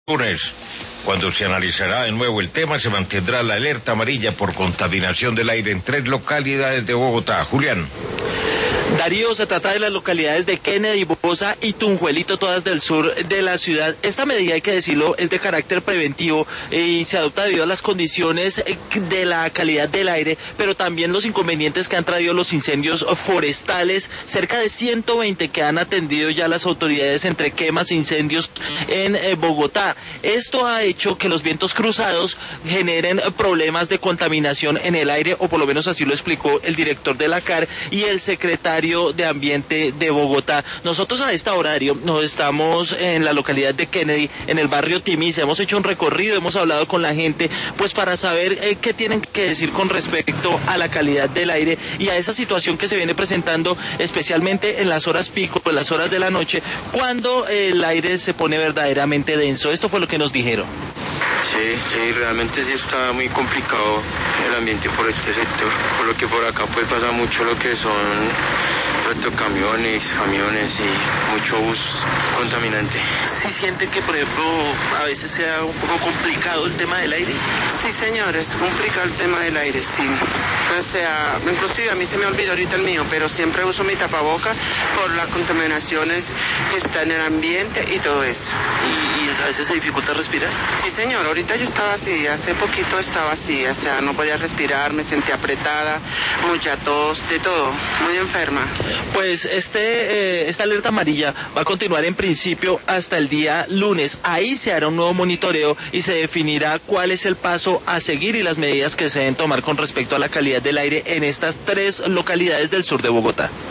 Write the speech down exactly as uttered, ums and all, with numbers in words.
lunes. Cuando se analizará de nuevo el tema, se mantendrá la alerta amarilla por contaminación del aire en tres localidades de Bogotá. Julián. Darío, se trata de las localidades de Kennedy, Bosa y Tunjuelito, todas del sur de la ciudad. Esta medida, hay que decirlo, es de carácter preventivo y se adopta debido a las condiciones de la calidad del aire, pero también los inconvenientes que han traído los incendios forestales, cerca de ciento veinte que han atendido ya las autoridades entre quemas e incendios en eh, Bogotá. Esto ha hecho que los vientos cruzados generen problemas de contaminación en el aire, o por lo menos así lo explicó el director de la C A R y el secretario de Ambiente de Bogotá. Nosotros a esta hora, Darío, nos estamos en la localidad de Kennedy, en el barrio Timisa. Hemos hecho un recorrido, hemos hablado con la gente, pues para saber eh, qué tienen que decir con respecto a la calidad del aire y a esa situación que se viene presentando, especialmente en las horas pico, en las horas de la noche, cuando eh, el aire se pone verdaderamente denso. Esto fue lo que nos dijeron. Sí, sí, realmente sí está muy complicado el ambiente por este sector, por lo que por acá pues pasa mucho lo que son tractocamiones, camiones y mucho bus contaminante. ¿Sí sienten que, por ejemplo, a veces sea un poco complicado el tema del aire? Sí, señor, es complicado el tema del aire, sí. O sea, inclusive a mí se me olvidó ahorita el mío, pero siempre uso mi tapaboca por las contaminaciones que están en el ambiente y todo eso. ¿Y, y a veces se dificulta respirar? Sí, señor, ahorita yo estaba así, hace poquito estaba así, o sea, no podía respirar, me sentía apretada, mucha tos, de todo, muy enferma. Pues este eh, esta alerta amarilla va a continuar en principio hasta el día lunes. Ahí se hará un nuevo monitoreo y se definirá cuál es el paso a seguir y las medidas que se deben tomar con respecto a la calidad del aire en estas tres localidades del sur de Bogotá.